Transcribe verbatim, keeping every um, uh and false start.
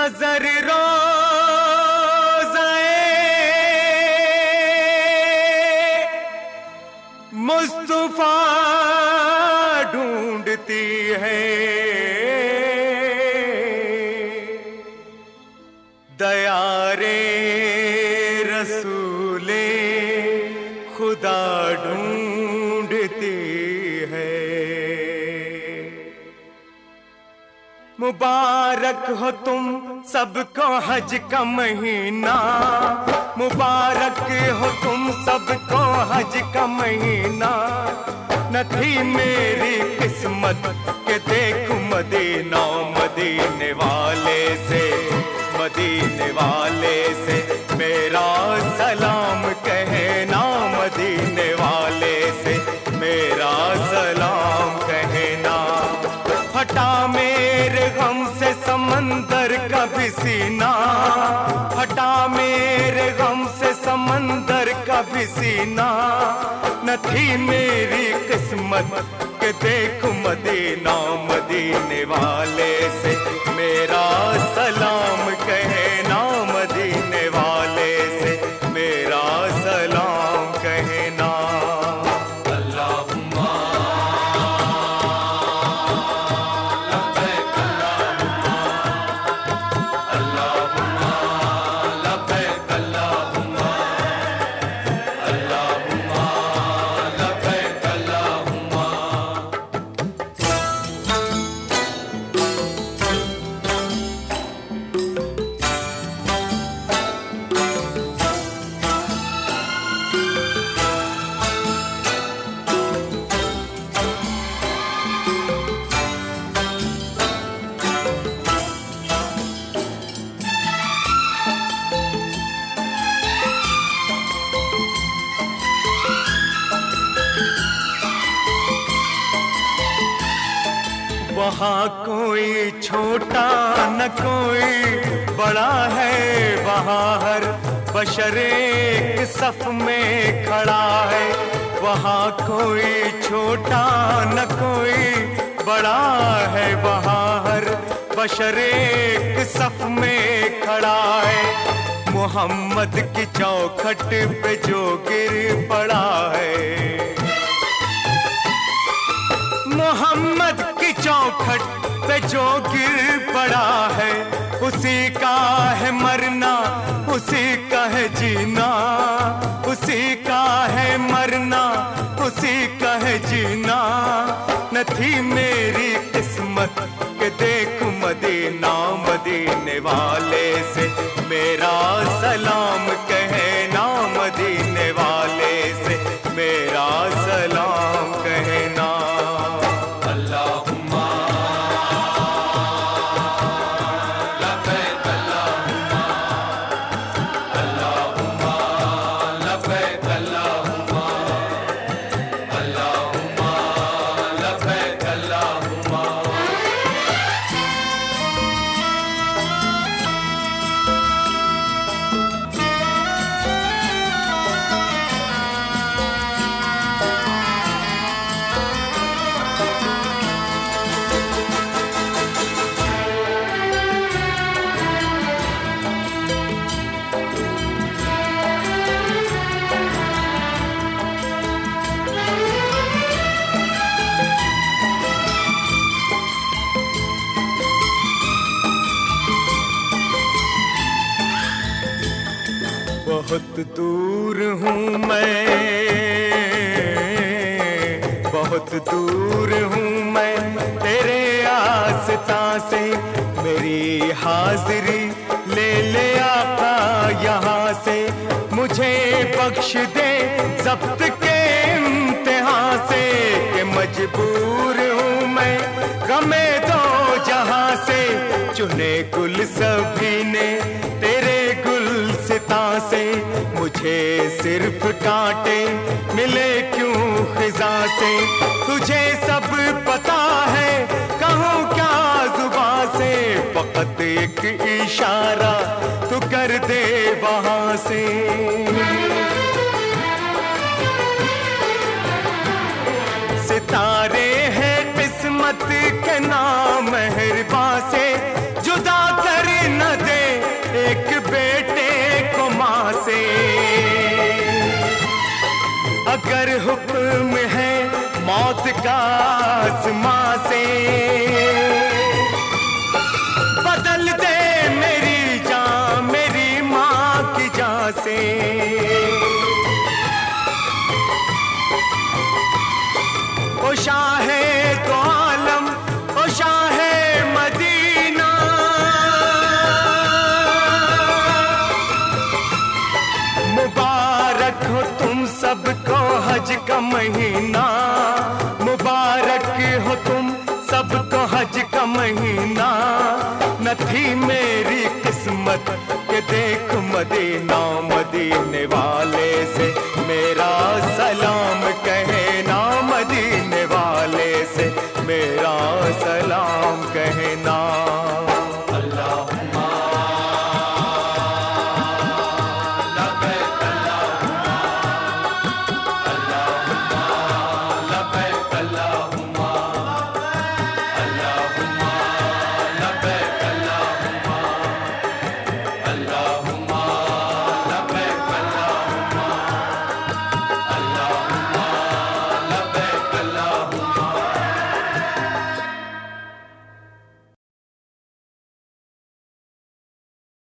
नजर रोज़े मुस्तफा ढूंढती है, दयारे रसूले खुदा ढूंढती है। मुबारक हो तुम सबको हज का महीना, मुबारक हो तुम सबको हज का महीना। न थी मेरी किस्मत के देखूं मदीना, मदीने वाले से मदीने वाले से मेरा सलाम कहना, मदीने वाले से मेरा सलाम कहना। हटा मेरे गम से समंदर का भी सीना, हटा मेरे गम से समंदर का भी सीना। न थी मेरी किस्मत के देखूं मदीना, मदीने वाले से मेरा सलाम कहना, मदीने वाले से मेरा सलाम कहना। वहाँ कोई छोटा न कोई बड़ा है, वहाँ हर बशर एक सफ में खड़ा है। वहाँ कोई छोटा न कोई बड़ा है, वहाँ हर बशर एक सफ में खड़ा है। मोहम्मद की चौखट पे जो गिर पड़ा है, मोहम्मद की चौखट पे जो गिर पड़ा है, उसी का है मरना उसी का है जीना, उसी का है मरना उसी का है जीना। न थी मेरी किस्मत के देखूं मदीना, मदीने वाले से मेरा सलाम कहना, मदीने वाले से मेरा सलाम कहना। बहुत दूर हूँ मैं, बहुत दूर हूँ मैं तेरे आस्था से। मेरी हाजिरी ले ले आका यहाँ से, मुझे बख्श दे ज़ब्त के इम्तिहान से। कि मजबूर हूँ मैं गमे दो जहाँ से, चुने गुल सभी ने तेरे गुलसिता से। मुझे सिर्फ कांटे मिले क्यों खिजा से, तुझे सब पता है कहूँ क्या जुबां से। फकत एक इशारा तू कर दे वहाँ से। सितारे हैं किस्मत के नाम मेहरबान से, जुदा कर न मौत का आसमां से बदल दे मेरी जान, मेरी माँ की जान से। ओ शाहे तो आलम, ओ शाहे मदीना, मुबारक हो तुम सबको हज का महीना, मुबारक हो तुम सबको हज का महीना। न थी मेरी किस्मत के देख मदीना, मदीने वाले